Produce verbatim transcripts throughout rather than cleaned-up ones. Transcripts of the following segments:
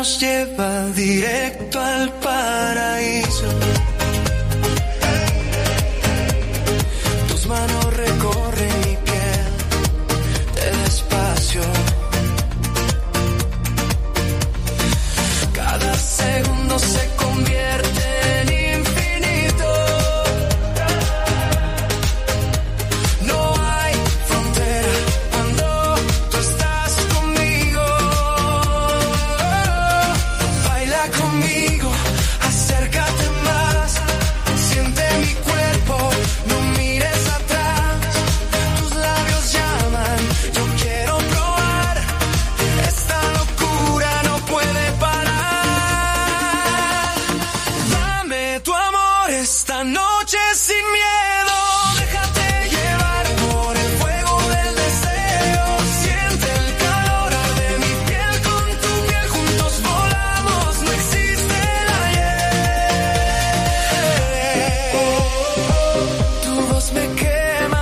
nos lleva directo al paraíso. Tus manos recorren mi piel de despacio. Cada segundo se convierte en infinito. No hay frontera cuando tú estás conmigo. Baila conmigo, acércate más. Siente mi cuerpo, no mires atrás. Tus labios llaman, yo quiero probar. Esta locura no puede parar. Dame tu amor esta noche sin miedo. Déjate llevar por el fuego del deseo. Siente el calor de mi piel con tu piel. Juntos volamos, no existe el ayer. Tu voz me quema,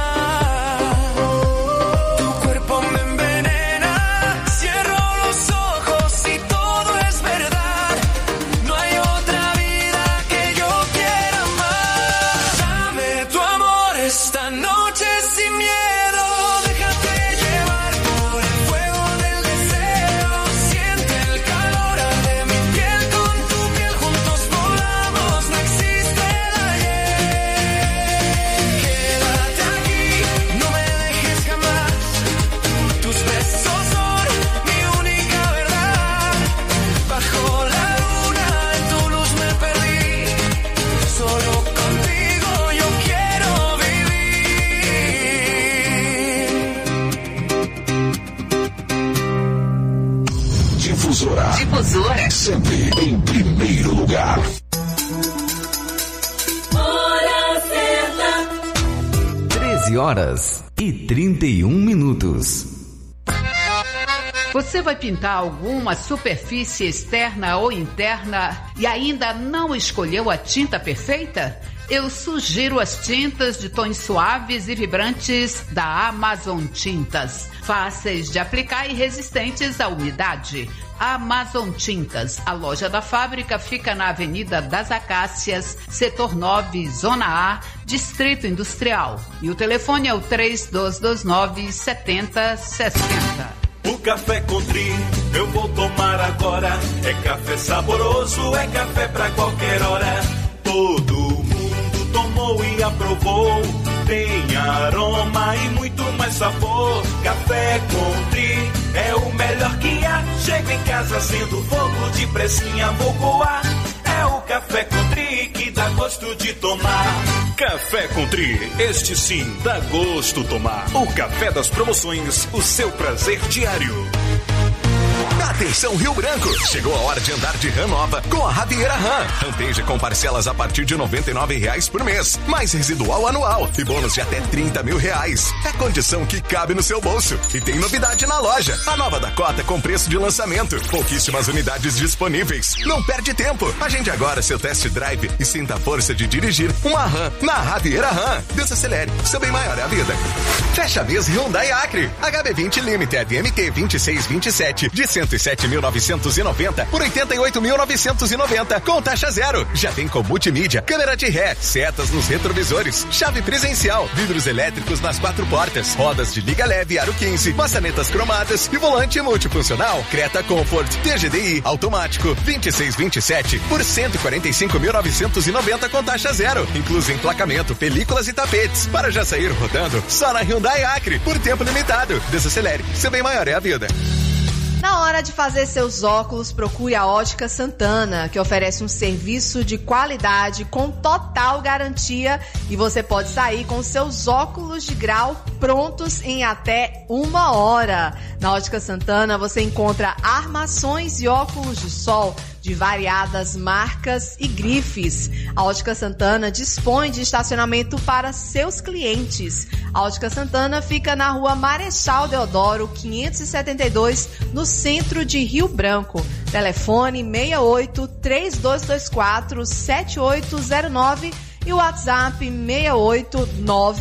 tu cuerpo me envenena. Cierro los ojos y todo es verdad. No hay otra vida que yo quiera más. Dame tu amor esta noche sin miedo. Déjate llevar por el fuego del deseo. Siente el calor de mi piel con tu piel. Juntos volamos, no existe el ayer. Quédate aquí, no me dejes jamás. Tus besos son mi única verdad. Bajo la luna en tu luz me perdí. Solo contigo yo quiero vivir. Difusora. Difusora. Sempre em primeiro lugar. Hora certa. treze horas e trinta e um minutos. Você vai pintar alguma superfície externa ou interna e ainda não escolheu a tinta perfeita? Eu sugiro as tintas de tons suaves e vibrantes da Amazon Tintas. Fáceis de aplicar e resistentes à umidade. Amazon Tintas. A loja da fábrica fica na Avenida das Acácias, Setor nove, Zona A, Distrito Industrial. E o telefone é o três dois dois nove, sete zero seis zero. O café Country eu vou tomar agora. É café saboroso, é café pra qualquer hora. Todo mundo tomou e aprovou. Tem aroma e muito mais sabor. Café Country é o melhor que há. Chego em casa sendo fogo de pressinha, vou coar. É o Café Country que dá gosto de tomar. Café Country, este sim dá gosto tomar. O café das promoções, o seu prazer diário. Atenção Rio Branco, chegou a hora de andar de RAM nova com a Radieira RAM. Ranteja com parcelas a partir de noventa e nove reais por mês, mais residual anual e bônus de até trinta mil reais. É condição que cabe no seu bolso. E tem novidade na loja, a nova Dakota com preço de lançamento. Pouquíssimas unidades disponíveis. Não perde tempo, agende agora seu test drive e sinta a força de dirigir uma RAM na Radieira RAM. Desacelere, seu bem maior é a vida. Fecha mês Hyundai Acre, H B vinte Limited M T vinte e seis vinte e sete de cento e sete mil novecentos e noventa por oitenta e oito mil novecentos e noventa com taxa zero. Já tem com multimídia, câmera de ré, setas nos retrovisores, chave presencial, vidros elétricos nas quatro portas, rodas de liga leve aro quinze, maçanetas cromadas e volante multifuncional. Creta Comfort T G D I automático vinte e seis vinte e sete por cento e quarenta e cinco mil novecentos e noventa com taxa zero, incluso emplacamento, películas e tapetes. Para já sair rodando, só na Hyundai Acre, por tempo limitado. Desacelere, seu bem maior é a vida. Na hora de fazer seus óculos, procure a Ótica Santana, que oferece um serviço de qualidade com total garantia e você pode sair com seus óculos de grau prontos em até uma hora. Na Ótica Santana você encontra armações e óculos de sol de variadas marcas e grifes. A Ótica Santana dispõe de estacionamento para seus clientes. A Ótica Santana fica na rua Marechal Deodoro, quinhentos e setenta e dois, no centro de Rio Branco. Telefone seis oito, três dois dois quatro, sete oito zero nove e o WhatsApp seis oito nove,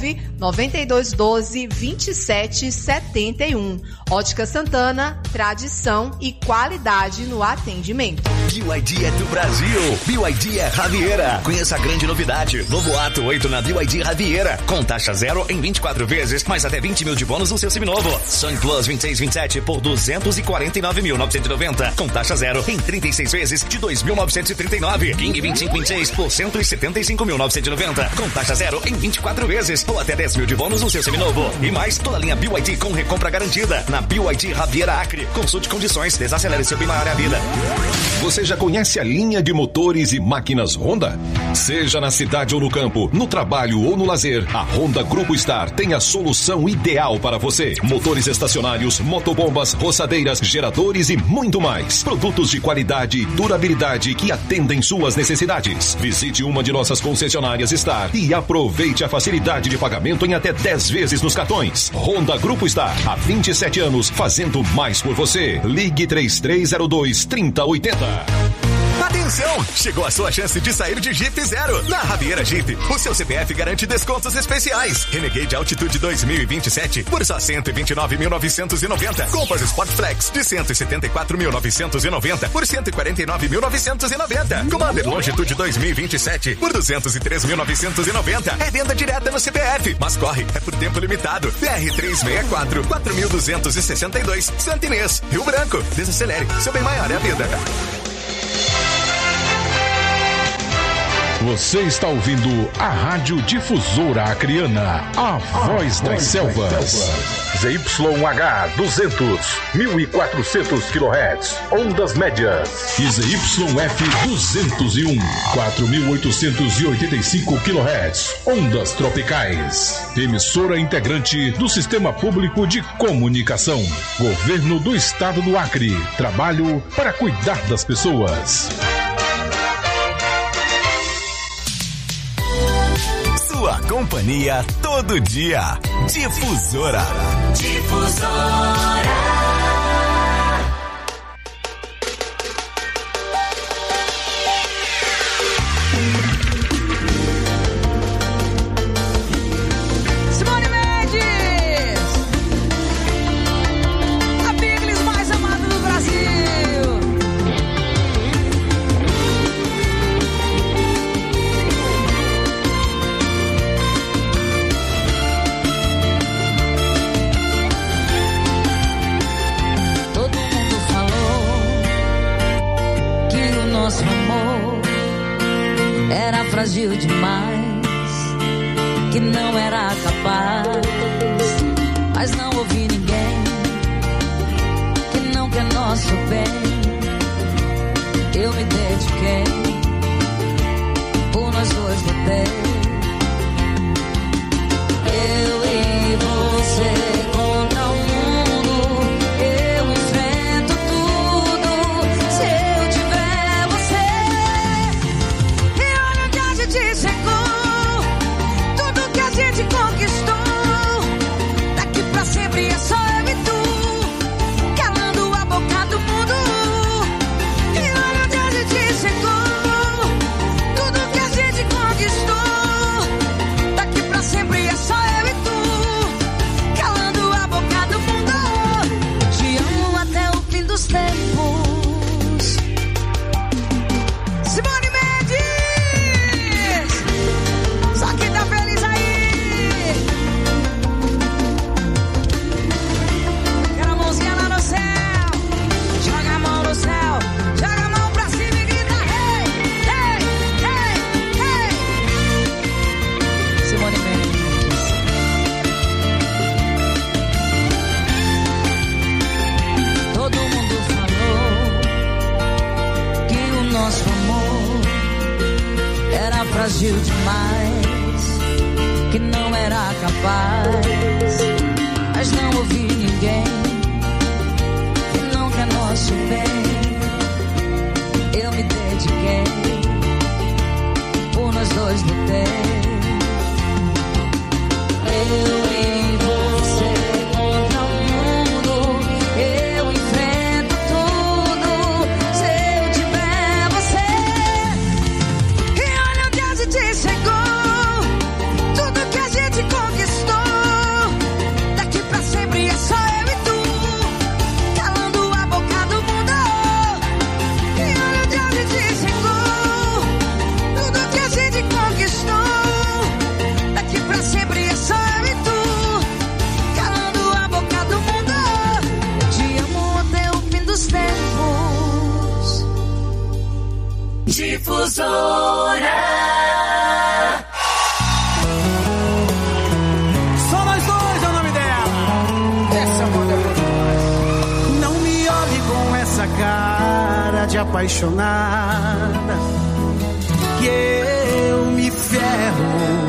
nove dois um dois, dois sete sete um. Ótica Santana, tradição e qualidade no atendimento. B Y D é do Brasil. B Y D é Riviera. Conheça a grande novidade. Novo Ato oito na B Y D Riviera. Com taxa zero em vinte e quatro vezes, mais até vinte mil de bônus no seu seminovo. Sun Plus vinte e seis, vinte e sete por duzentos e quarenta e nove mil novecentos e noventa. Com taxa zero em trinta e seis vezes de dois mil novecentos e trinta e nove. King vinte e cinco, vinte e seis por cento e setenta e cinco mil novecentos e noventa. Com taxa zero em vinte e quatro vezes ou até dez mil de bônus no seu seminovo. E mais toda a linha B Y D com recompra garantida. Na B Y D Riviera Acre. Consulte condições. Desacelere seu bem maior é a vida. Você já conhece a linha de motores e máquinas Honda? Seja na cidade ou no campo, no trabalho ou no lazer, a Honda Grupo Star tem a solução ideal para você. Motores estacionários, motobombas, roçadeiras, geradores e muito mais. Produtos de qualidade e durabilidade que atendem suas necessidades. Visite uma de nossas concessionárias Star e aproveite a facilidade de pagamento em até dez vezes nos cartões. Honda Grupo Star, há vinte e sete anos, fazendo mais por você. Ligue três três zero dois, três zero oito zero. Atenção! Chegou a sua chance de sair de Jeep Zero. Na Riviera Jeep, o seu C P F garante descontos especiais. Renegade Altitude dois mil e vinte e sete por só cento e vinte e nove mil novecentos e noventa. Compass Sport Flex de cento e setenta e quatro mil novecentos e noventa por cento e quarenta e nove mil novecentos e noventa. Commander Longitude dois mil e vinte e sete por duzentos e três mil novecentos e noventa. É venda direta no C P F, mas corre, é por tempo limitado. B R trezentos e sessenta e quatro, quatro mil duzentos e sessenta e dois, Santo Inês, Rio Branco. Desacelere, seu bem maior é a vida. Você está ouvindo a Rádio Difusora Acreana, a voz das selvas. Z Y H duzentos, mil e quatrocentos quilohertz, ondas médias. E Z Y F duzentos e um, quatro mil oitocentos e oitenta e cinco quilohertz, ondas tropicais. Emissora integrante do Sistema Público de Comunicação. Governo do Estado do Acre. Trabalho para cuidar das pessoas. Sua companhia todo dia. Difusora. Difusora. Simone Mendes, a Biglis mais amada do Brasil. Nosso amor era frágil demais, que não era capaz, mas não ouvi ninguém que não quer nosso bem. Eu me dediquei, por nós dois lutei. Eu e você contra o mundo, eu enfrento tudo. Se eu tiver você, e olha onde a gente chegou, tudo que a gente conquistou, daqui pra sempre é só eu e tu, calando a boca do mundo. E olha onde a gente chegou, tudo que a gente conquistou, daqui pra sempre é só eu e tu, calando a boca do mundo. Te amo até o fim dos tempos. Simone Mendes, só quem tá feliz aí. Quero a mãozinha lá no céu, joga a mão no céu, joga a mão pra cima e grita hey, hey, hey, hey. Simone Mendes. Todo mundo falou que o nosso amor era frágil demais, que não era capaz, mas não ouvi ninguém que não quer nosso bem. Eu me dediquei, por nós dois lutei. Eu e você contra o mundo, eu enfrento tudo. Se eu tiver você, e olha onde a gente chegou, tudo que a gente conquistou, Difusora. Só nós dois é o nome dela. Essa moda é não me olhe com essa cara de apaixonada, que eu me ferro.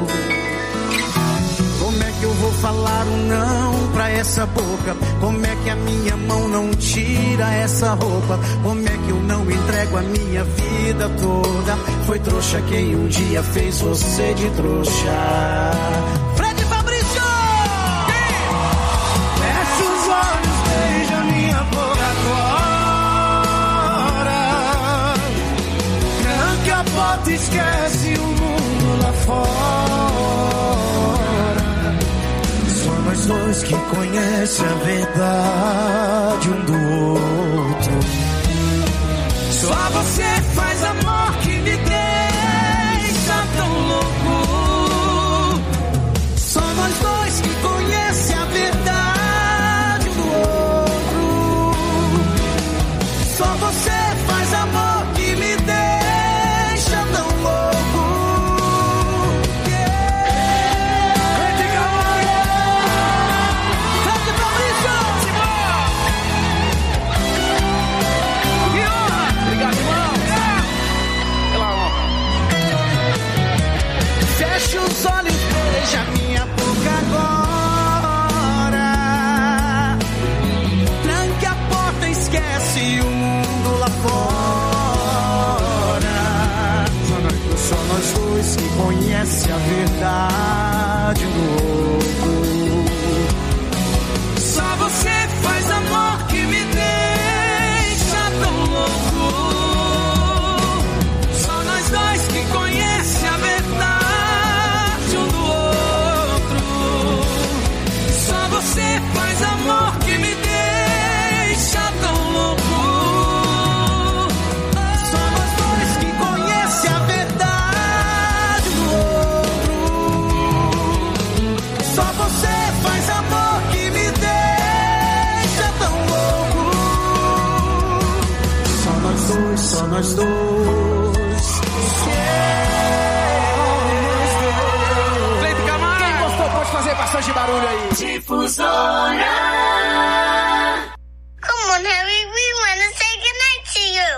Como é que eu vou falar um não pra essa boca? Como é que a minha mão não tira essa roupa? Como é que eu não entrego a minha vida toda? Foi trouxa quem um dia fez você de trouxa. Fred Fabrício! Fecha os olhos, beija minha boca agora. Tranque a porta, esquece o mundo lá fora. Nós dois que conhecem a verdade um do outro. Só você faz amor que me deixa tão louco. Só nós dois que conhecem a verdade um do outro. Só você faz amor que me deixa tão louco. Feche os olhos, beija minha boca agora. Tranque a porta, esquece o mundo lá fora. Só nós dois que conhecem a verdade um do outro. Só você faz amor que me deixa tão louco. Só nós dois que conhecem a verdade. Você faz amor que me deixa tão louco. Só nós dois que conhecem a verdade do outro. Só você faz amor que me deixa tão louco. Só nós dois, só nós dois. Cleide Camargo, quem gostou pode fazer bastante barulho aí. Difusora. Come on, Harry, we want to say goodnight to you.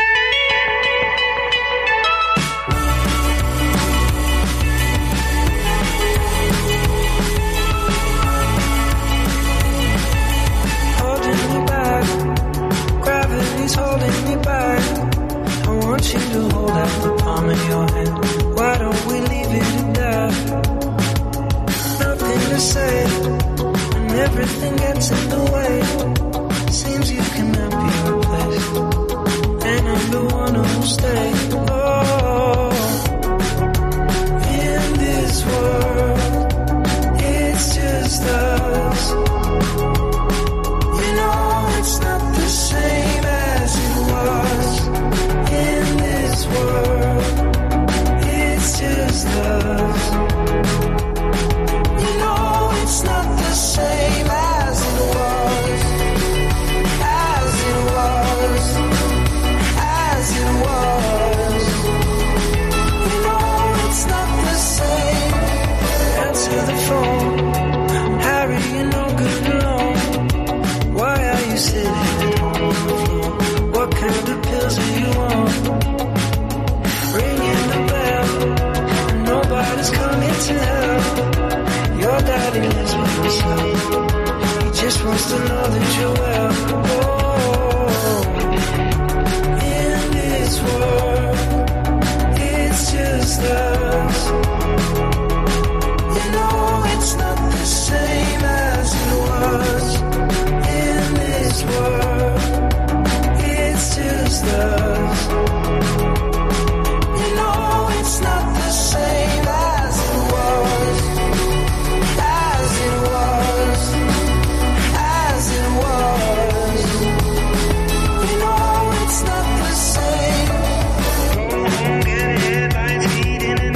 Holding me back, gravity's holding me back. I want you to hold out the palm of your hand. Why don't we leave it at that? Nothing to say. Everything gets in the way. Seems you cannot be replaced, and I'm the one who'll stay. Oh, in this world, it's just us. You know it's not the same as it was. In this world, it's just us. You know it's not the same as it was, as it was, as it was. You know it's not the same. Answer the phone, Harry, you're no good alone. Why are you sitting at home on the floor? What kind of pills are you on? Ringing the bell, and nobody's coming to help. Your daddy lives with himself. He just wants to know that you're well. Oh, in this world, it's just us. You know it's not the same as it was. In this world, it's just us. You know it's not the same as it was. As it was, as it was. You know it's not the same. Go home, get headlights, feet in and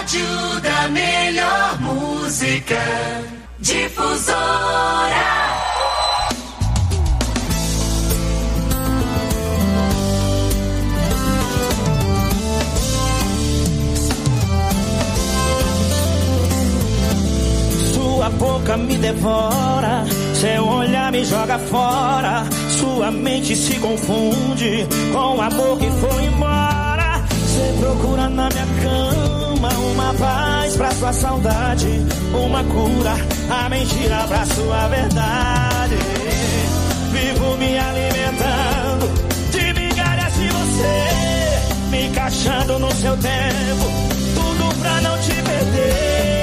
rádio da melhor música. Difusora. Sua boca me devora, seu olhar me joga fora, sua mente se confunde com o amor que foi embora. Você procura na minha cama uma paz pra sua saudade, uma cura, a mentira pra sua verdade. Vivo me alimentando de migalhas de você, me encaixando no seu tempo, tudo pra não te perder.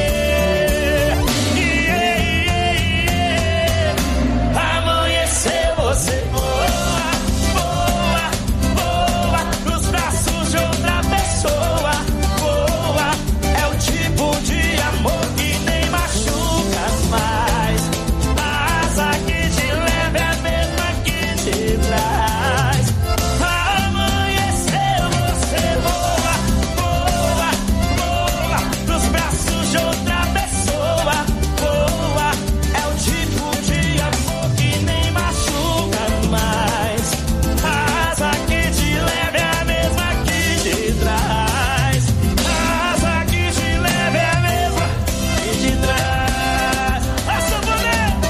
Você voa, voa, voa nos braços de outra pessoa. Voa, é o tipo de amor que nem machuca mais. A asa que te leva é a mesma que te traz. Amanheceu, você voa, voa, voa nos braços de outra pessoa. Voa, é o tipo de amor que nem machuca mais. A asa que te leva é a mesma que te traz. A asa que te leva é a mesma que te traz. A sanfoneta.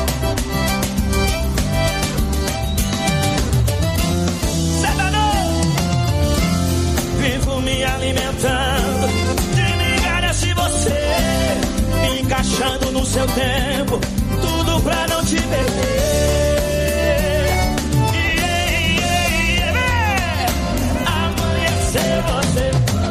Sertanejo. Vivo me alimentando de migalhas de você, me encaixando no seu tempo, tudo pra não te perder. Você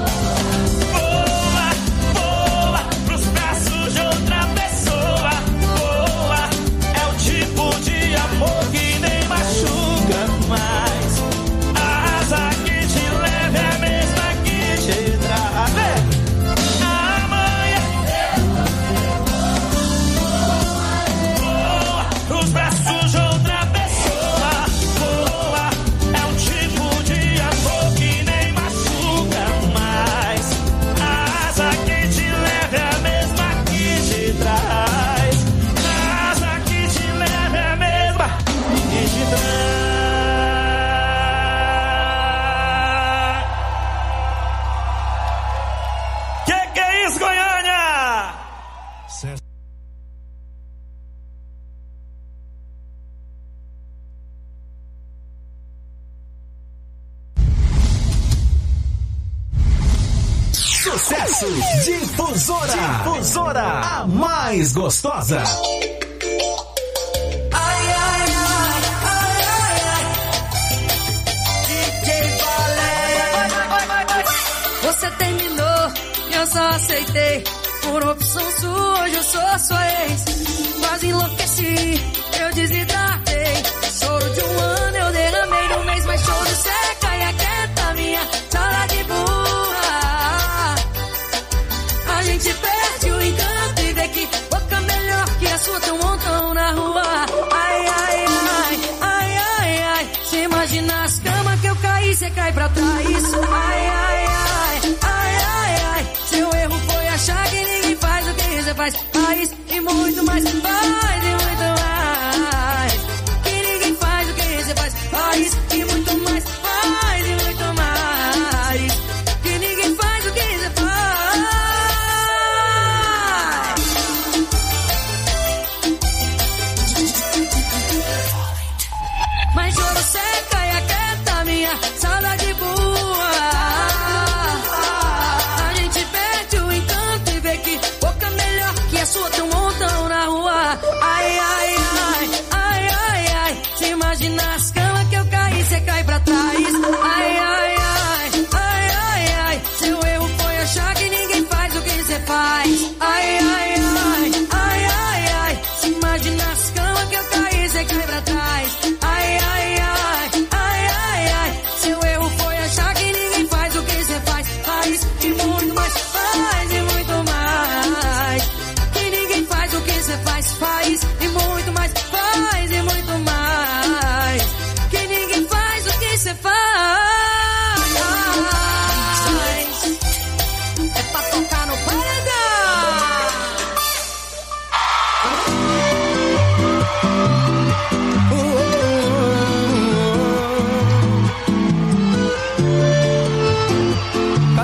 voa, voa pros braços de outra pessoa. Voa, é o tipo de amor que nem machuca mais. A asa que te leva é a mesma que te traz. Amanhã voa pros braços de outra pessoa. Voa, é o tipo de amor que nem mais. A asa que te leva é a mesma que te traz. A asa que te leva é a mesma que te traz. Que que é isso, Goiânia? Sucessos Difusora. Difusora, a mais gostosa. Ai, ai, ai, ai, ai, ai. D J Valéria. Você terminou e eu só aceitei. Por opção sua, hoje eu sou sua ex. Quase enlouqueci, eu desidratei. Choro de um ano eu derramei no mês, mas choro seca e aquieta minha sala de burra. A gente perde o encanto e vê que boca melhor que a sua tem um montão na rua. Ai, ai, ai, ai, ai, ai. Você imagina as camas que eu caí, cê cai pra trás. Ai, ai, ai, ai, ai, ai. Seu erro foi achar que ninguém faz o que você faz. Faz e muito mais, faz e muito mais. Que ninguém faz o que você faz. Faz e muito mais, faz e muito mais. Que ninguém faz o que você faz. Mas choro seca e aquieta minha saudade boa. A gente perde o encanto e vê que boca melhor que a sua tem um montão na rua. Ai, ai, ai, ai, ai, ai. Você imagina as camas que eu caí, cê cai pra trás. Ai, ai, ai, ai, ai, ai. Seu erro foi achar que ninguém faz o que cê faz. Ai, ai, ai, ai, ai, ai. Você imagina as camas que eu caí, cê cai pra trás. Ai, ai, ai, ai, ai, ai. Seu erro foi achar que ninguém faz o que cê faz. Faz e muito mais, faz e muito mais. Que ninguém faz o que cê faz. Faz e muito mais, faz e muito mais. Que ninguém faz o que cê faz. É pra tocar no paredão.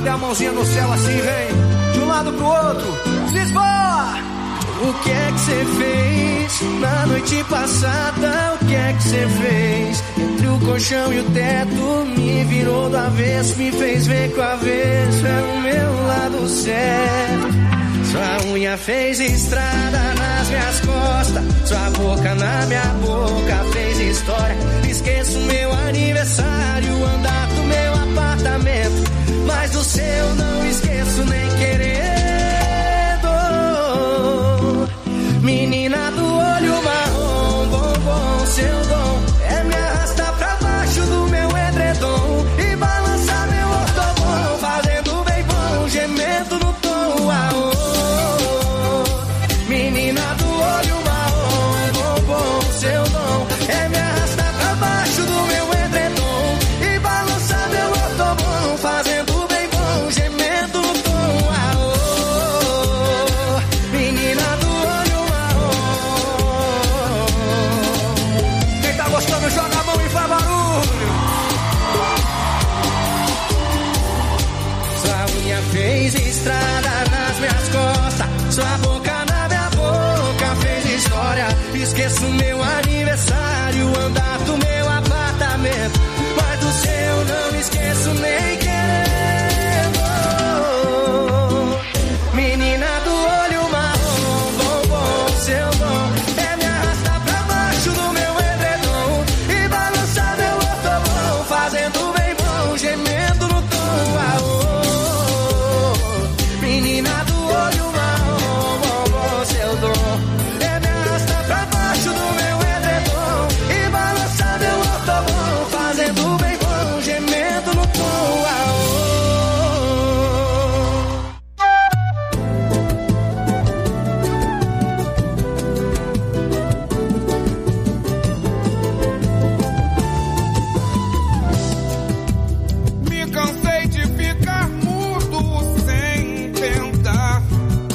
Cadê a mãozinha no céu assim, vem? De um lado pro outro, Lisboa! O que é que você fez na noite passada? O que é que você fez? Entre o colchão e o teto, me virou do avesso, me fez ver que o avesso é o meu lado certo. Sua unha fez estrada nas minhas costas, sua boca na minha boca fez história. Esqueço meu aniversário, andar do meu apartamento, mas do seu não esqueço nem querendo. Menina do olho marrom, bombom, seu dom é me arrastar pra baixo do meu edredom e balançar meu ortobom, fazendo bem bom, gemendo no tom. Aô. Menina do olho marrom, bombom, seu dom é me arrastar pra baixo do meu edredom e balançar meu ortobom, fazendo bem bom, gemendo no tom. Aô. Menina do olho marrom. Quem tá gostando, joga a mão e faz barulho. Sua unha fez estrada nas minhas costas, sua boca na minha boca fez história. Esqueço meu aniversário, andar do meu apartamento, mas do seu não esqueço nem querendo. Menina do olho marrom, bombom, seu dom é me arrastar pra baixo do meu edredom e balançar meu ortobom, fazendo bem bom, gemendo no tom. Aô. Menina do olho marrom, bombom, seu dom é me arrastar pra baixo do meu edredom e balançar meu ortobom, fazendo bem bom, gemendo no tom. Aô. Me cansei de ficar mudo sem tentar,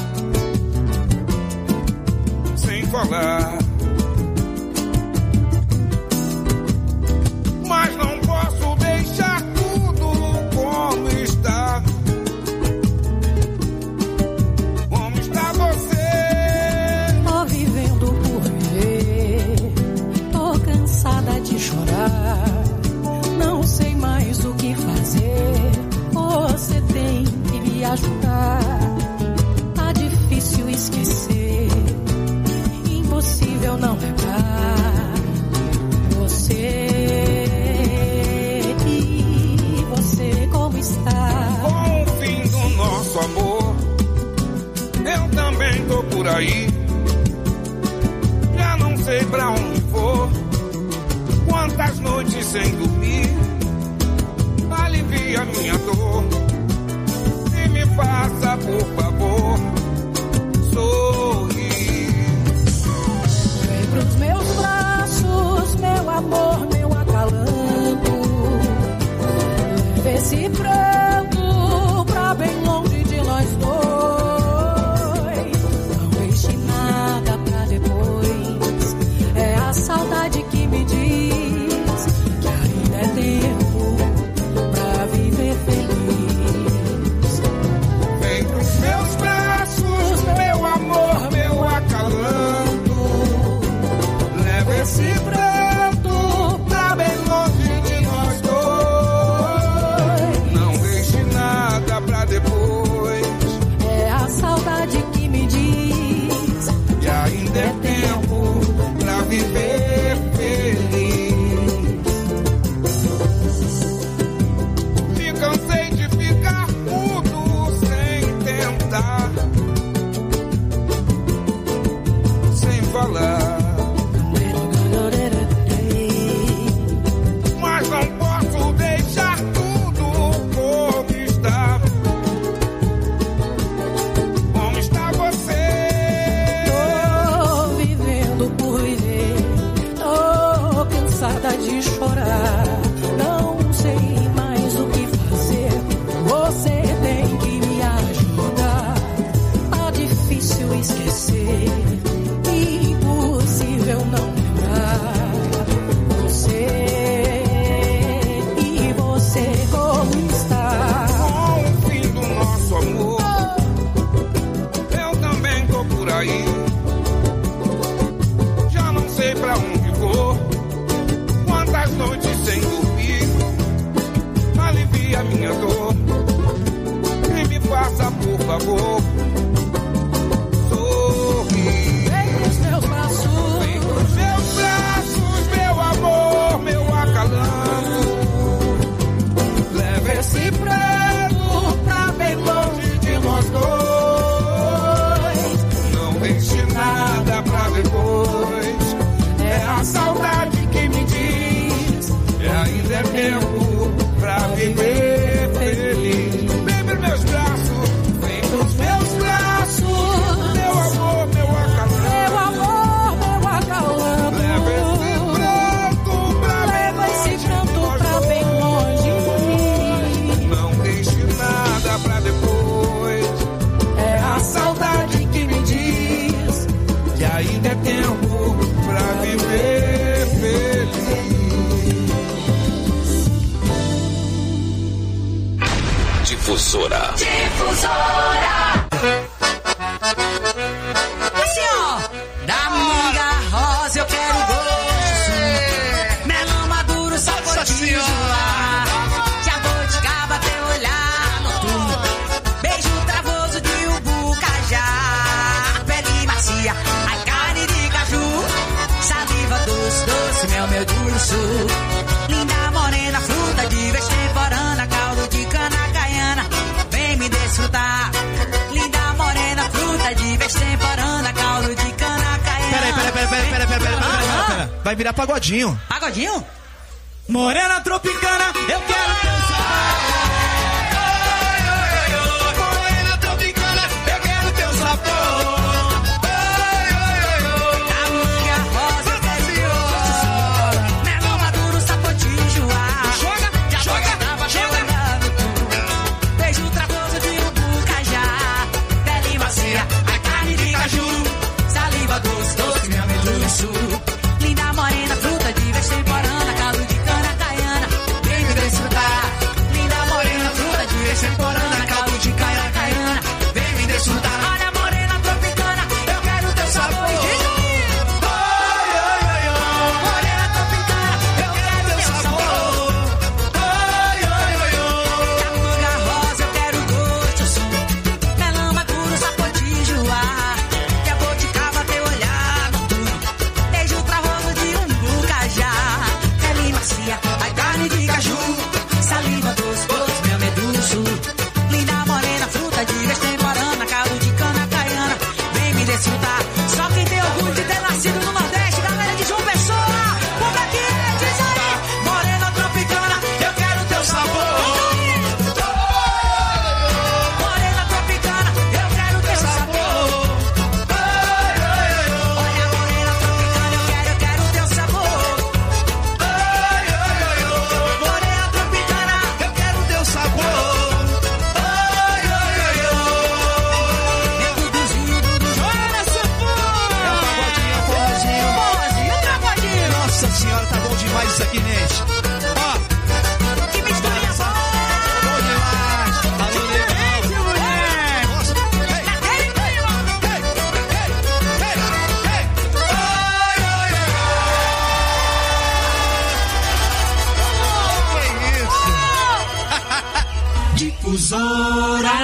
sem falar. Mas não posso deixar tudo como está. Como está você? Tô vivendo por viver, tô cansada de chorar, não sei mais o que fazer, você tem que me ajudar. Tá difícil esquecer, impossível não lembrar você. E você como está? Com o fim do nosso amor, eu também tô por aí. Já não sei pra onde vou. Quantas noites sem dormir, alivia minha dor e me faça, por favor, sorrir. Vem pros meus braços, meu amor, meu acalanto. Leve esse pranto pra bem longe de nós dois. Não deixe nada pra depois. É a saudade que me diz que ainda é tempo pra viver feliz. meu amor. Sorri. Vem pros meus braços. Vem pros meus braços, meu amor, meu acalanto. Leva esse prego pra bem longe de nós dois. Não deixe nada pra depois. É a saudade que me diz que ainda é tempo pra viver feliz. Vem pros meus braços, vem pros meus braços, meu amor, meu acalanto. Meu amor, meu acalanto. Leva esse pranto pra bem Leva esse longe pranto de nós pra bem longe. Não deixe nada pra depois. É a saudade que me diz que ainda é tempo pra viver feliz. Difusora. Difusora. Assim, ó. Da manga rosa eu quero gosto. Melão maduro, sapotinho. Jabuticaba, teu olhar noturno. Beijo travoso de ubu, cajá. Pele macia, ai carne de caju. Saliva doce, doce, mel, meu urso. Linda morena, fruta de vez temporana. Caldo de cana caiana, vem me desfrutar. Linda morena, fruta de vez temporana. Caldo de cana caiana. Peraí, peraí, peraí, peraí, peraí, peraí, peraí, peraí, peraí. Vai virar pagodinho. Pagodinho? Morena tropicana, eu quero teu sabor. Morena tropicana, eu quero teu sabor. Da manga rosa eu quero gosto. Melão maduro, sapotinho, joá. Joga, joga, joga. Beijo travoso de ubu, cajá. Pele macia, a carne de caju. Saliva doce, doce, meu meduço. Linda morena, fruta de vez temporana. Caldo de cana caiana, vem me desfrutar. Linda morena, fruta de vez temporana. Caldo de cana caiana, vem me desfrutar. Olha morena tropicana, eu quero teu sabor. Diz aí. Morena tropicana, eu quero teu sabor. Da manga rosa eu quero gosto, som. Melão maduro, sapotinho, joá. Jabuticaba, teu olhar noturno. Beijo travoso de umbu, cajá. Pele macia, ai carne de caju. Saliva doce, doce, meu meduço. Linda morena, fruta de vez temporana. Caldo de cana caiana, vem me desfrutar. Só quem tem orgulho de ter nascido no Nordeste, galera de João Pessoa. Como é que é? Diz aí. Morena tropicana, eu quero teu sabor. Morena tropicana, eu quero teu sabor. Olha, morena tropicana, eu quero, eu quero teu sabor. Morena tropicana, Eu quero teu sabor. meu duduzinho, dudu, joga sanfona. É um pagodinho, é um forrozinho. Forrozinho, tragodinho. Nossa senhora, tá bom demais isso aqui, Nete. Ó, Que misturinha boa. bom demais. Alô, legal. Nossa, ei, Daquele clima. ei, ei, ei, ei. Que isso? Difusora.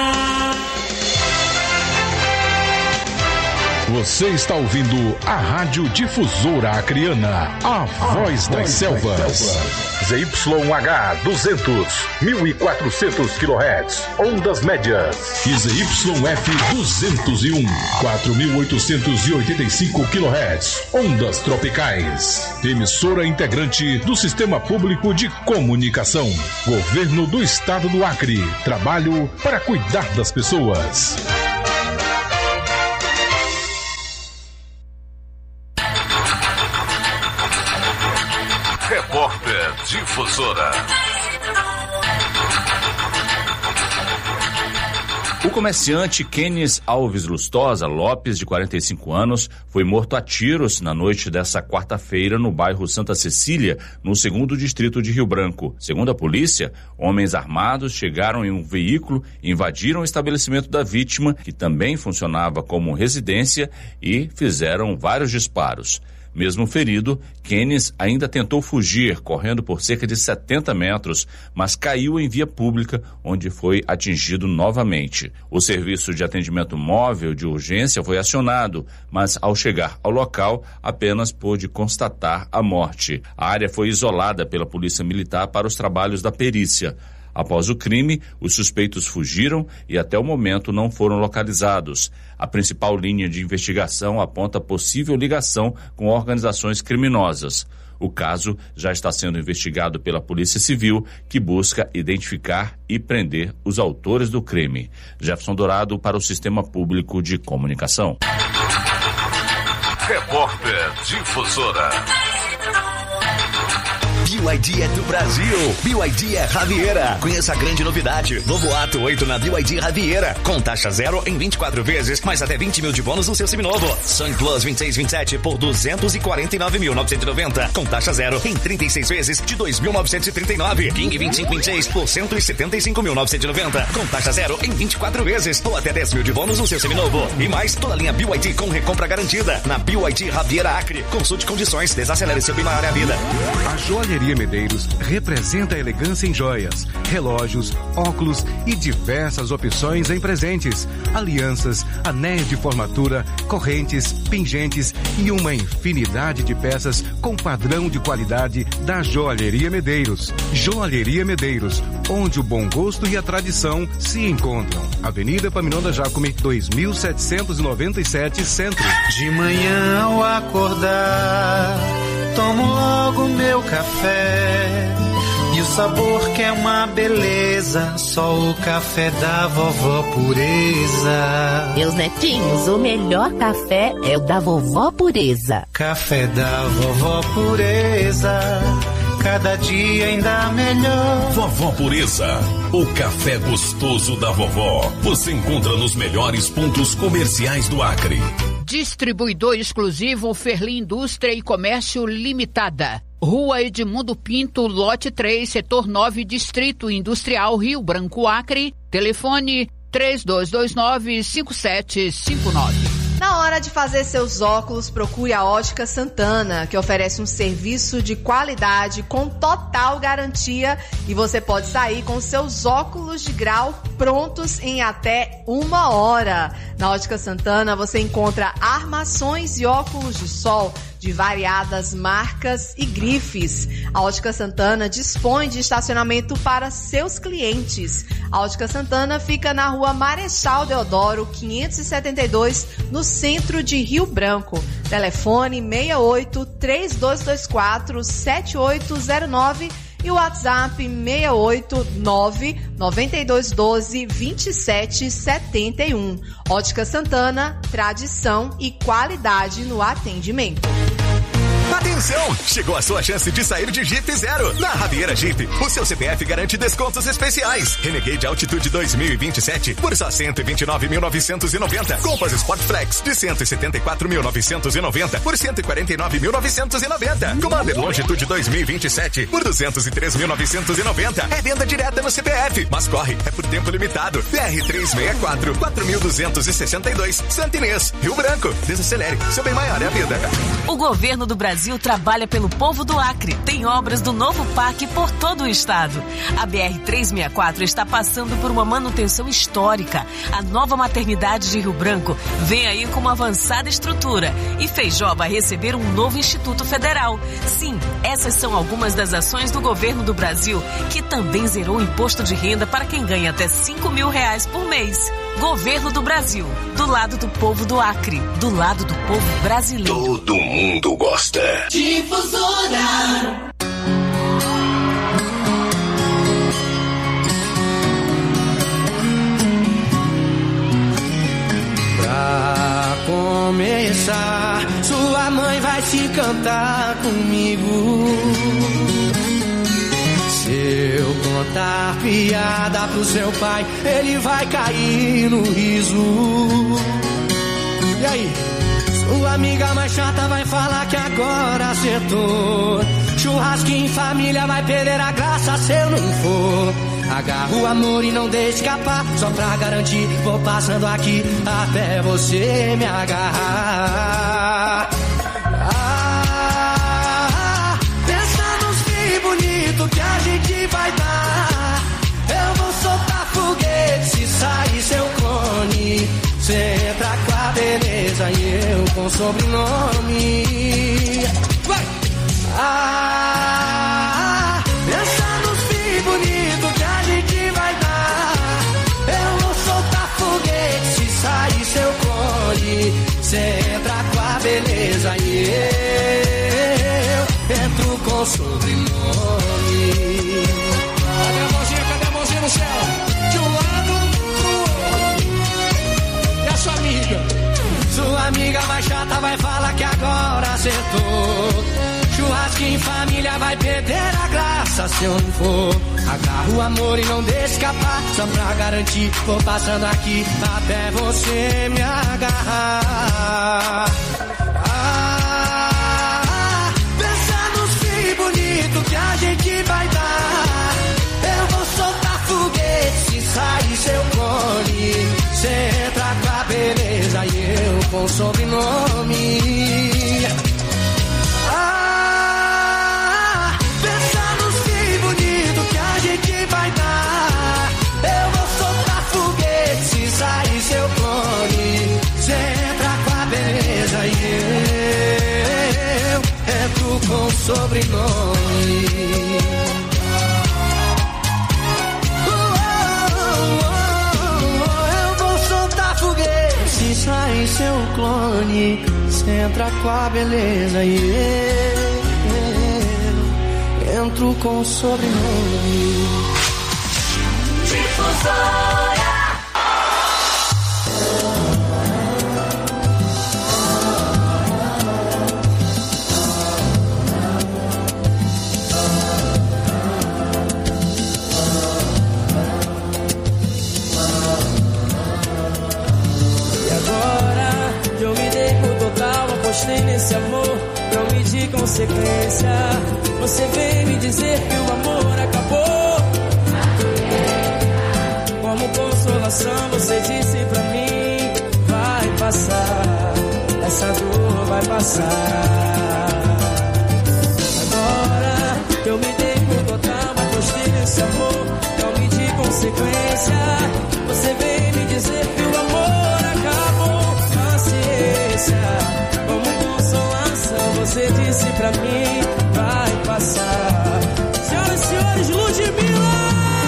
Você está ouvindo a Rádio Difusora Acreana, a voz das selvas. Z Y H duzentos, mil e quatrocentos quilohertz, ondas médias. E Z Y F duzentos e um, quatro mil oitocentos e oitenta e cinco quilohertz, ondas tropicais. Emissora integrante do Sistema Público de Comunicação. Governo do Estado do Acre. Trabalho para cuidar das pessoas. Repórter Difusora. O comerciante Kenis Alves Lustosa Lopes, de quarenta e cinco anos, foi morto a tiros na noite dessa quarta-feira no bairro Santa Cecília, no segundo distrito de Rio Branco. Segundo a polícia, homens armados chegaram em um veículo, invadiram o estabelecimento da vítima, que também funcionava como residência, e fizeram vários disparos. Mesmo ferido, Kenis ainda tentou fugir, correndo por cerca de setenta metros, mas caiu em via pública, onde foi atingido novamente. O serviço de atendimento móvel de urgência foi acionado, mas ao chegar ao local, apenas pôde constatar a morte. A área foi isolada pela Polícia Militar para os trabalhos da perícia. Após o crime, os suspeitos fugiram e até o momento não foram localizados. A principal linha de investigação aponta possível ligação com organizações criminosas. O caso já está sendo investigado pela Polícia Civil, que busca identificar e prender os autores do crime. Jefferson Dourado para o Sistema Público de Comunicação. Repórter Difusora. B Y D é do Brasil. B Y D é Riviera. Conheça a grande novidade. Novo Ato oito na B Y D Riviera. Com taxa zero em vinte e quatro vezes, mais até vinte mil de bônus no seu seminovo. Sun Plus vinte e seis vinte e sete por duzentos e quarenta e nove mil novecentos e noventa. Com taxa zero em trinta e seis vezes de dois mil novecentos e trinta e nove. King vinte e cinco vinte e seis por cento e setenta e cinco mil novecentos e noventa. Com taxa zero em vinte e quatro vezes ou até dez mil de bônus no seu seminovo. E mais toda a linha B Y D com recompra garantida. Na B Y D Riviera Acre. Consulte condições. Desacelere seu bem maior é a vida. A Joalheria Medeiros representa a elegância em joias, relógios, óculos e diversas opções em presentes, alianças, anéis de formatura, correntes, pingentes e uma infinidade de peças com padrão de qualidade da Joalheria Medeiros. Joalheria Medeiros, onde o bom gosto e a tradição se encontram. Avenida Paminonda Jacome, dois mil setecentos e noventa e sete, Centro. De manhã ao acordar, tomo logo meu café. E o sabor que é uma beleza, só o café da vovó Pureza. Meus netinhos, o melhor café é o da vovó Pureza. Café da vovó Pureza, cada dia ainda melhor. Vovó Pureza, o café gostoso da vovó. Você encontra nos melhores pontos comerciais do Acre. Distribuidor exclusivo Ferli Indústria e Comércio Limitada. Rua Edmundo Pinto, lote três, setor nove, Distrito Industrial Rio Branco, Acre. Telefone três dois dois nove, cinco sete cinco nove. Na hora de fazer seus óculos, procure a Ótica Santana, que oferece um serviço de qualidade com total garantia e você pode sair com seus óculos de grau prontos em até uma hora. Na Ótica Santana você encontra armações e óculos de sol de variadas marcas e grifes. A Ótica Santana dispõe de estacionamento para seus clientes. A Ótica Santana fica na Rua Marechal Deodoro, quinhentos e setenta e dois, no centro de Rio Branco. Telefone seis oito, três dois dois quatro, sete oito zero nove e o WhatsApp seis oito nove, nove dois um dois, vinte e sete setenta e um. Ótica Santana, tradição e qualidade no atendimento. Atenção! Chegou a sua chance de sair de Jeep Zero. Na Riviera Jeep, o seu C P F garante descontos especiais. Renegade Altitude dois mil e vinte e sete por só cento e vinte e nove mil novecentos e noventa. Compass Sport Flex de cento e setenta e quatro mil novecentos e noventa por cento e quarenta e nove mil novecentos e noventa. Commander Longitude dois mil e vinte e sete por duzentos e três mil novecentos e noventa. É venda direta no C P F, mas corre, é por tempo limitado. B R trezentos e sessenta e quatro, quatro mil duzentos e sessenta e dois, Santa Inês, Rio Branco. Desacelere, seu bem maior é a vida. O governo do Brasil trabalha pelo povo do Acre. Tem obras do novo parque por todo o estado. A B R trezentos e sessenta e quatro está passando por uma manutenção histórica. A nova maternidade de Rio Branco vem aí com uma avançada estrutura. E Feijó vai receber um novo Instituto Federal. Sim, essas são algumas das ações do governo do Brasil, que também zerou o imposto de renda para quem ganha até cinco mil reais por mês. Governo do Brasil, do lado do povo do Acre, do lado do povo brasileiro. Todo mundo gosta. Difusora. Pra começar, sua mãe vai te cantar comigo. Se eu contar piada pro seu pai, ele vai cair no riso. E aí? Sua amiga mais chata vai falar que agora acertou. Churrasquinho em família vai perder a graça se eu não for. Agarra o amor e não deixe escapar. Só pra garantir, vou passando aqui até você me agarrar. Ah, vai dar. Eu vou soltar foguete se sair seu clone. Cê entra com a beleza e eu com sobrenome. Vai! Ah, pensa nos filhos bonitos que a gente vai dar. Eu vou soltar foguete se sair seu clone. Cê entra com a beleza e eu entro com sobrenome. Cadê a mãozinha, cadê a mãozinha no céu? De um lado pro outro. E a sua amiga? Sua amiga mais chata vai falar que agora acertou. Churrasco em família vai perder a graça se eu não for. Agarra o amor e não deixa escapar. Só pra garantir, vou passando aqui até você me agarrar. Ah, pensa nos filhos bonitos que a gente vai dar. Eu vou soltar foguete se sair seu clone. Cê entra com a beleza e eu com sobrenome. Ah, pensa nos filhos bonitos que a gente vai dar. Eu vou soltar foguete se sair seu clone. Cê entra com a beleza e eu entro com sobrenome. Se sai seu clone, cê entra com a beleza e eu entro com o sobrenome. Difusora. Apostei nesse amor, não medi consequência. Você vem me dizer que o amor acabou. Como consolação você disse pra mim: vai passar, essa dor vai passar. Agora eu me dei por total, apostei nesse amor, não medi consequência. Você vem me dizer que o amor acabou. Paciência. Você disse pra mim, vai passar. Senhoras e senhores, Ludmilla!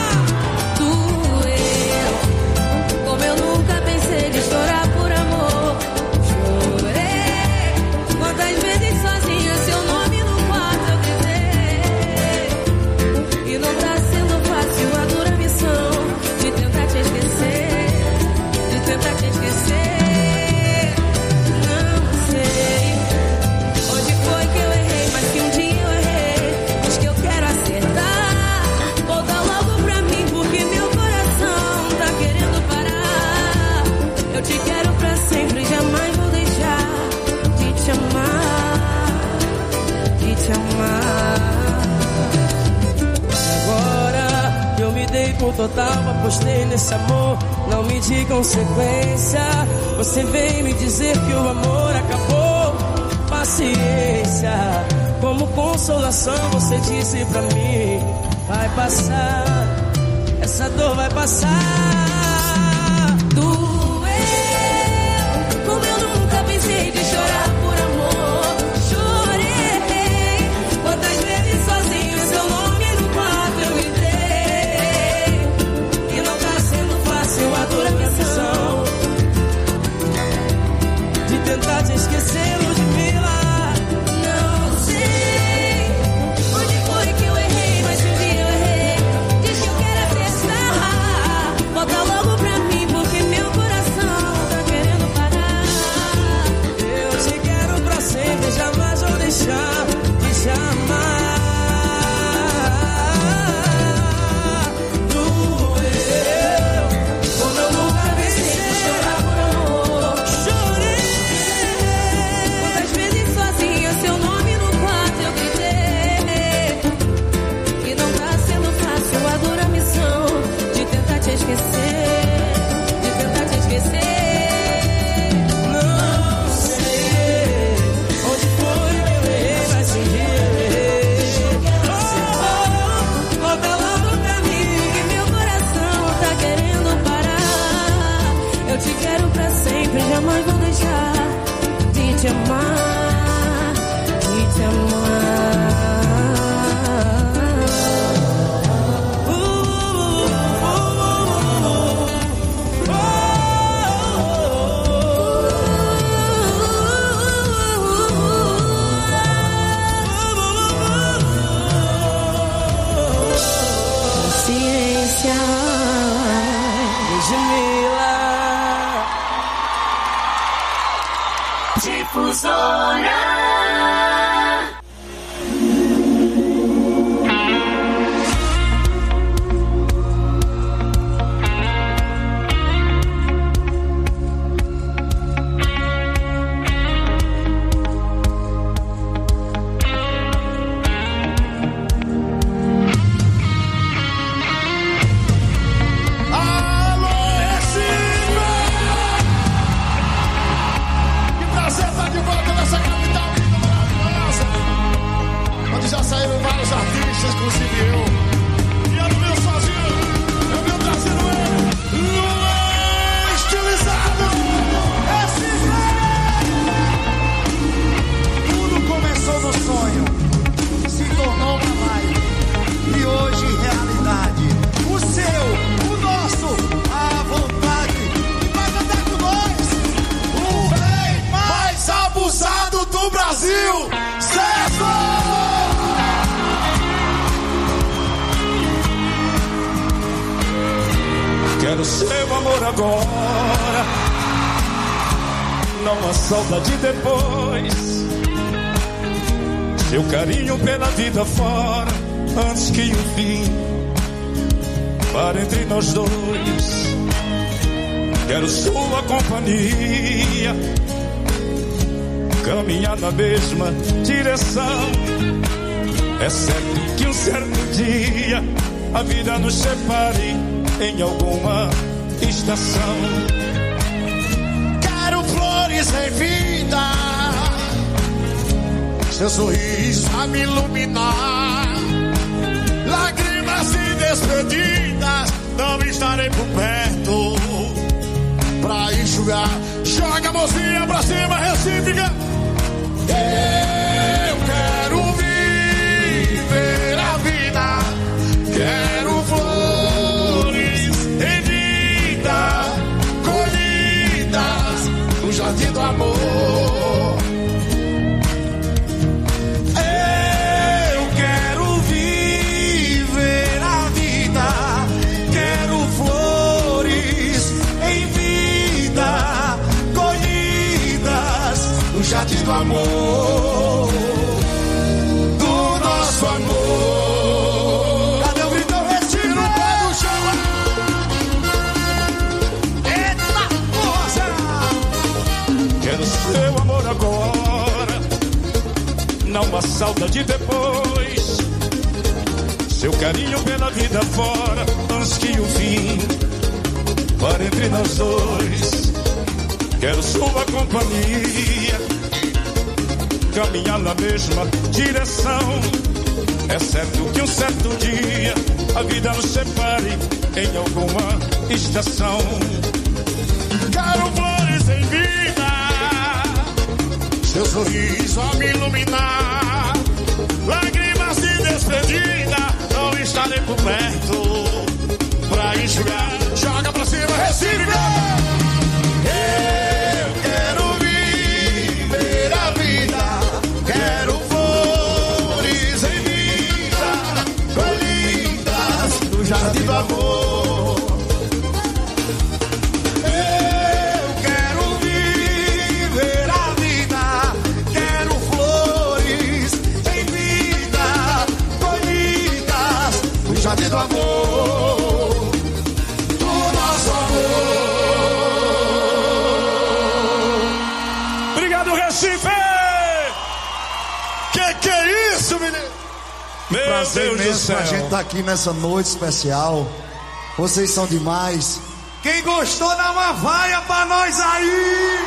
Doeu, como eu nunca pensei de chorar por amor. Chorei, quantas vezes sozinha seu nome no quarto eu gritei. E não tá sendo fácil a dura missão de tentar te esquecer, de tentar te esquecer. Por total, apostei nesse amor, não medi consequência. Você vem me dizer que o amor acabou. Paciência, como consolação você disse pra mim: vai passar, essa dor vai passar. Doeu, como eu nunca pensei de chorar por amor. Chorei, quantas vezes sozinho seu nome no quarto eu gritei. A dura missão de tentar te esquecer, Ludmilla. Não sei onde foi que eu errei, mas um dia eu errei. Diz que eu quero acertar, volta logo Eu te quero pra sempre, jamais vou deixar de te amar, de te amar. Difusora. Inclusive eu. E eu não venho sozinho, eu venho trazendo ele. Luan estilizado. Esse velho. Tudo começou no sonho, se tornou uma live. E hoje realidade. O seu, o nosso, a vontade. Vai cantar com nós. O rei mais abusado do Brasil. César! Quero seu amor agora, não a saudade depois. Seu carinho pela vida fora, antes que o fim pare entre nós dois. Quero sua companhia, caminhar na mesma direção. É certo que um certo dia a vida nos separe em alguma estação. Quero flores em vida, seu sorriso a me iluminar. Lágrimas e despedidas, não estarei por perto pra enxugar. Joga a mãozinha pra cima, Recífica. Eu quero viver a vida, quero flores em vida, colhidas no jardim do amor. Eu quero viver a vida, quero flores em vida, colhidas no jardim do amor, do nosso amor. Cadê o gritão? Retiro o pé do chão. Eita força! Quero seu amor agora, não a saudade depois. Seu carinho pela vida fora, antes que o fim pare entre nós dois. Quero sua companhia, caminhar na mesma direção. É certo que um certo dia a vida nos separe em alguma estação. Quero flores em vida, seu sorriso a me iluminar. Lágrimas de despedida, não estarei por perto pra enxugar. Joga pra cima, Recífica. Eu quero viver a vida, quero flores em vida, colhidas no jardim do amor. Eu quero viver a vida, quero flores em vida, colhidas no jardim do amor, do nosso amor. Obrigado, Recife! Que que é isso, menino? Meu Prazer Deus do mesmo céu. a gente tá aqui nessa noite especial. Vocês são demais. Quem gostou, dá uma vaia pra nós aí!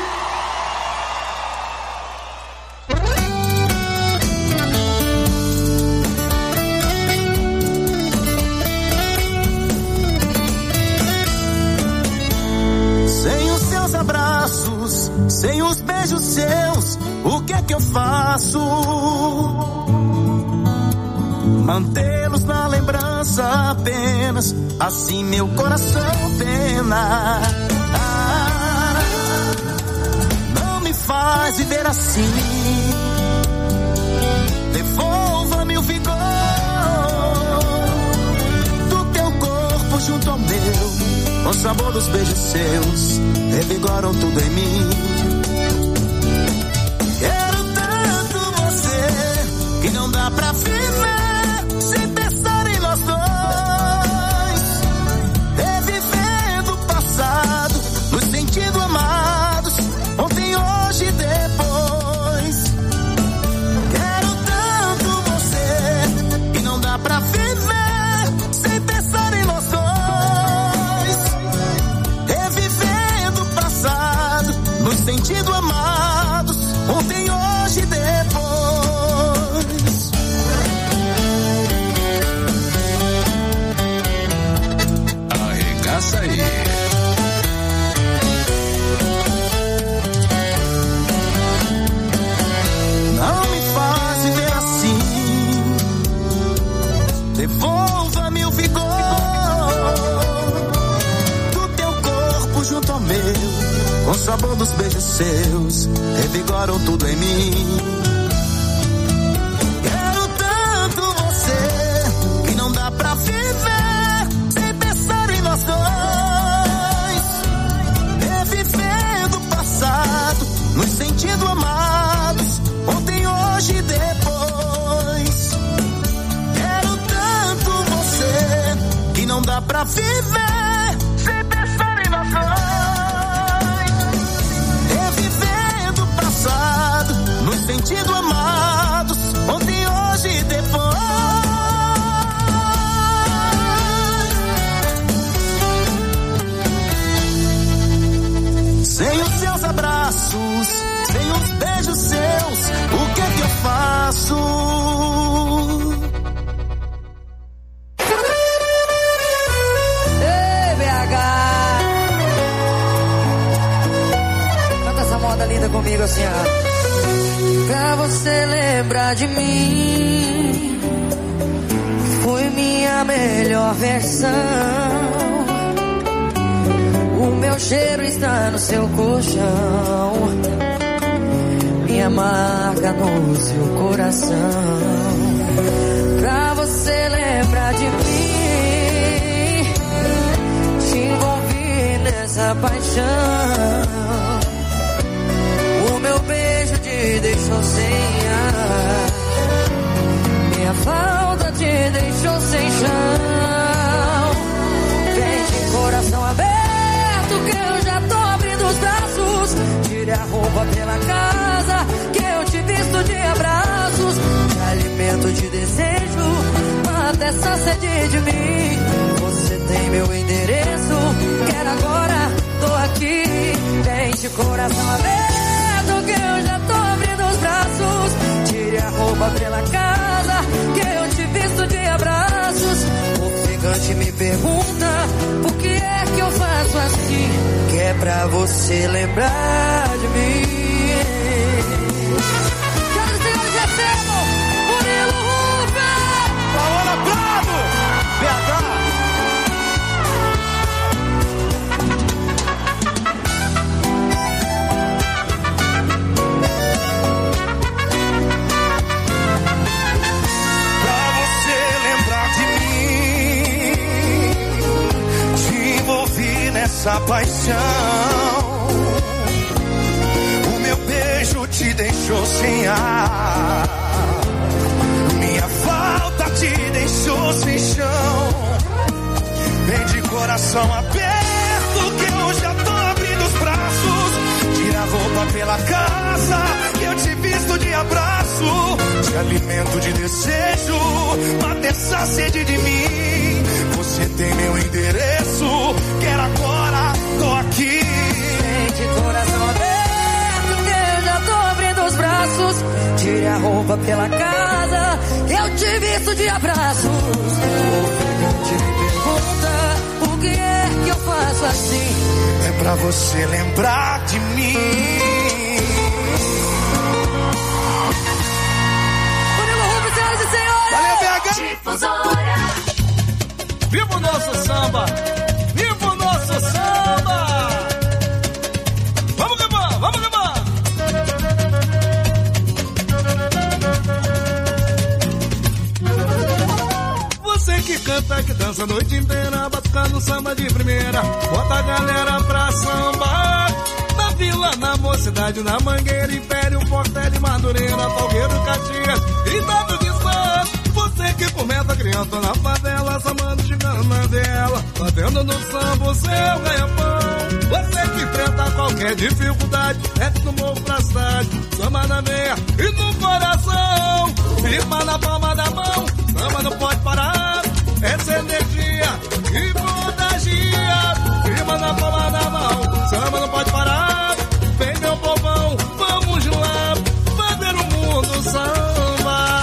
Sem o Sem os beijos seus, o que é que eu faço? Mantê-los na lembrança apenas, assim meu coração pena. Ah, não me faz viver assim. Devolva-me o vigor do teu corpo junto ao meu. O sabor dos beijos seus revigoram tudo em mim. Quero tanto você que não dá pra viver sem pensar em nós dois. Revivendo o passado, nos sentindo amados, ontem, hoje e depois. Quero tanto você que não dá pra viver sem pensar em nós dois. Revivendo o passado, nos sentindo amados, ontem, hoje e depois. Arregaça aí. Não me faz viver assim. Devolva-me o vigor do teu corpo junto ao meu. Com o sabor dos beijos seus revigoram tudo em mim. Quero tanto você que não dá pra viver sem pensar em nós dois. Revivendo o passado, nos sentindo amados, ontem, hoje e depois. Quero tanto você que não dá pra viver sem pensar em nós dois. Revivendo o passado, nos sentindo amados, ontem, hoje e depois. Sem os seus abraços, sem os beijos seus, o que é que eu faço? Ei, B H, canta essa moda linda comigo assim, ó. Pra você lembrar de mim, foi minha melhor versão. O meu cheiro está no seu colchão, minha marca no seu coração. Pra você lembrar de mim, te envolvi nessa paixão. O meu beijo te deixou sem ar, minha falta te deixou sem chão. Vem de coração aberto que eu já tô abrindo os braços. Tire a roupa pela casa que eu te visto de abraços. Te alimento de desejo, mata essa sede de mim. Você tem meu endereço, quero agora, tô aqui. Vem de coração aberto que eu já tô abrindo os braços. Tire a roupa pela casa que eu te visto de abraços. Ofegante me pergunta por que é que eu faço assim, que é pra você lembrar de mim. Senhoras e senhores, recebam Murilo Rubens, Paola Prado, B H. Essa paixão, o meu beijo te deixou sem ar, minha falta te deixou sem chão. Vem de coração aberto que eu já tô abrindo os braços. Tira a roupa pela casa que eu te visto de abraço. Te alimento de desejo, mata essa sede de mim. Você tem meu endereço, quero agora, tô aqui. Vem de coração aberto que eu já tô abrindo os braços. Tire a roupa pela casa, eu te visto de abraços. O ofegante me pergunta por que é que eu faço assim. É pra você lembrar de mim. e senhores! Valeu, B H! Difusora! Viva o nosso samba! Viva o nosso samba! Vamos, Gabá! Vamos, Gabá! Você que canta, que dança a noite inteira, batucando samba de primeira, bota a galera pra sambar. Na vila, na mocidade, na Mangueira, Império, Portela e Madureira, Salgueiro, Caxias e Dado de Sá. Você que comenta criança na favela, sambando, chegando na dela, batendo no samba o seu ganha-pão. Você que enfrenta qualquer dificuldade, desce do morro pra cidade, samba na veia e no coração. Firma na palma da mão, samba não pode parar. Essa energia e contagia. Firma na palma da mão, samba não pode parar. Vem meu povão, vamos lá fazer o mundo samba.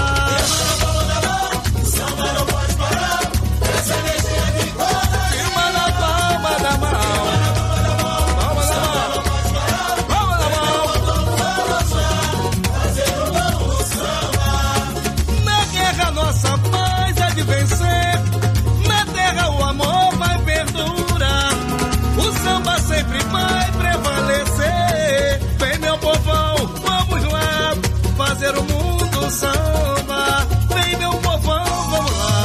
Samba não pode parar. Essa energia que contagia. Firma na palma da mão. Palma da mão. Palma da mão. Vamos lá fazer o mundo samba. Na guerra nossa paz é de vencer. Na terra o amor vai perdurar. O samba sempre vai prevalecer. Vem meu povão, vamos lá fazer o mundo samba. Vem meu povão, vamos lá.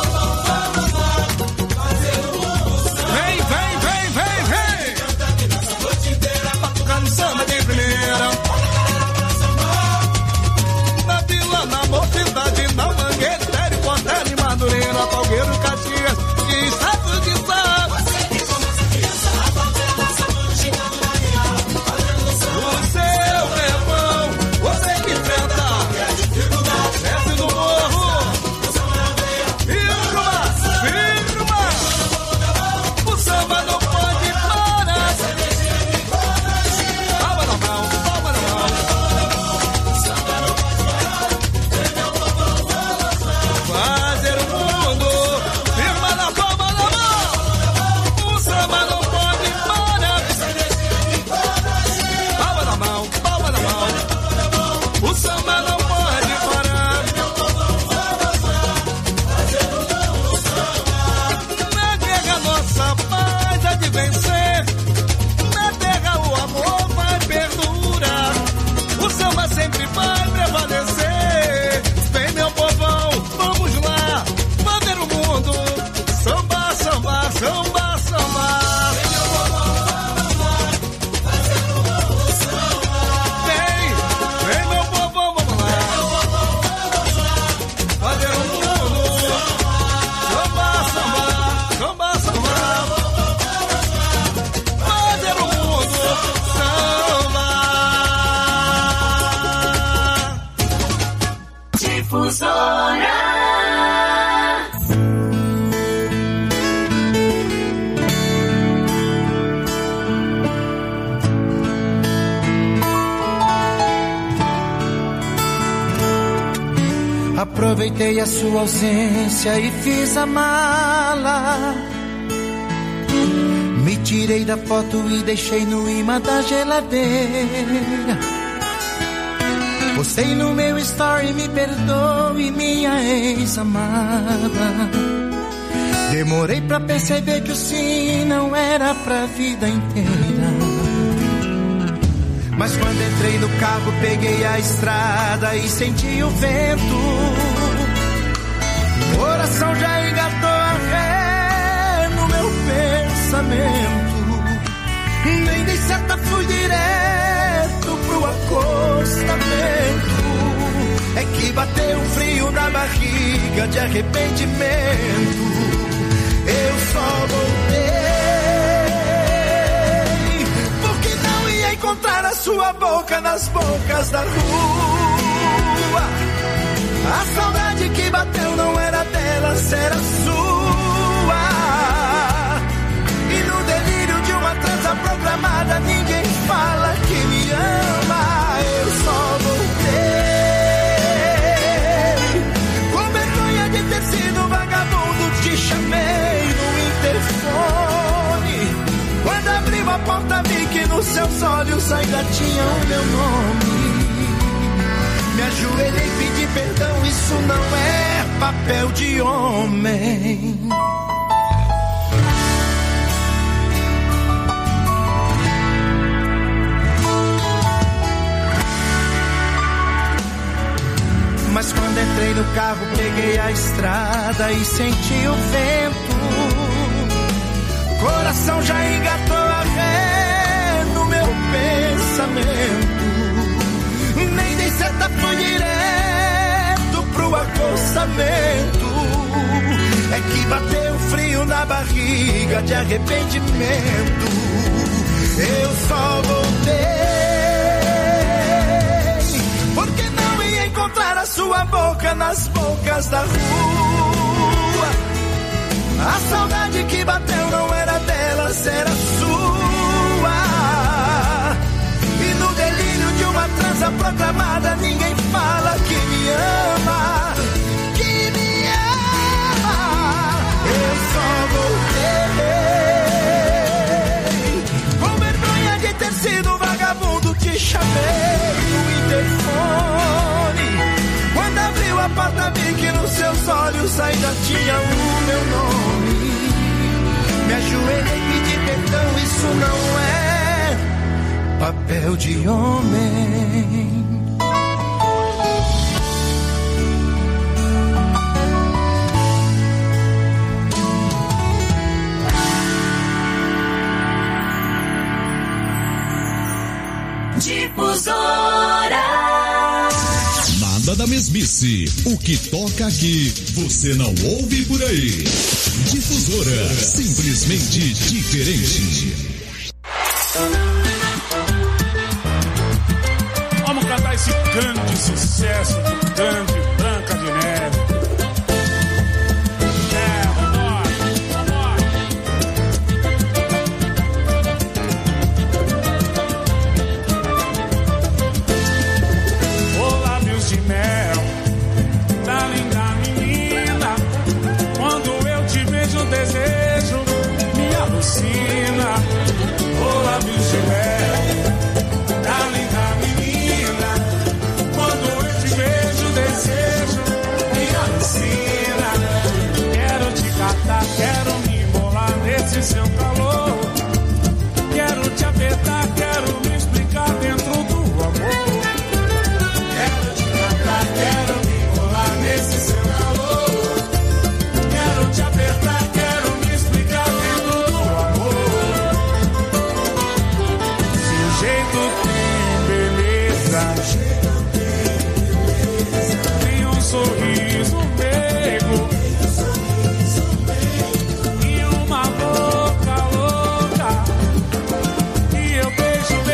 Vem, vem, vem, vem, vem. Batucando samba de primeira. Na vila, na mocidade, na Mangueira, Império, Portela e Madureira, Salgueiro, Caxias e Estado de Sá. Aproveitei a sua ausência e fiz a mala. Me tirei da foto e deixei no imã da geladeira. Postei no meu story, me perdoe, minha ex-amada. Demorei pra perceber que o sim não era pra vida inteira. Mas quando entrei no carro, peguei a estrada e senti o vento. O coração já engatou a ré no meu pensamento. Nem dei seta, fui direto pro acostamento. É que bateu um frio na barriga de arrependimento. Eu só voltei encontrar a sua boca nas bocas da rua. A saudade que bateu não era dela, era sua. E no delírio de uma transa programada, ninguém fala que me ama. Eu só voltei com vergonha de ter sido vagabundo. Te chamei no interfone. Quando abriu a porta vi que nos seus olhos ainda tinha o meu nome. Me ajoelhei e pedi perdão, isso não é papel de homem. Mas quando entrei no carro, peguei a estrada e senti o vento. Coração já engatou a ré no meu pensamento. Nem dei seta, fui direto pro acostamento. É que bateu frio na barriga de arrependimento. Eu só voltei porque não ia encontrar a sua boca nas bocas da rua. A saudade que bateu não era delas, era sua. E no delírio de uma transa proclamada, ninguém fala que me ama, que me ama. Eu só voltei com vergonha de ter sido um vagabundo que chamei no interfone. Quando abriu a porta, vi que nos seus olhos ainda tinha o meu nome. Me ajoelhei e pedi perdão, isso não é papel de homem. Difusora. Nada da mesmice. O que toca aqui, você não ouve por aí. Difusora, simplesmente diferente. Vamos cantar esse grande sucesso do grande Branca de Neve. É, vambora, vambora. Ô lábios de mel, tá linda menina. Quando eu te vejo, o desejo me alucina. Ô lábios de mel, tá linda menina. Quando eu te vejo, o desejo me alucina. Quero te catar, quero me embolar nesse seu calor. Quero te apertar, quero me explicar dentro do amor. Quero te catar, quero me embolar nesse seu calor. Quero te apertar, quero me explicar dentro do amor. Se o jeito tem beleza,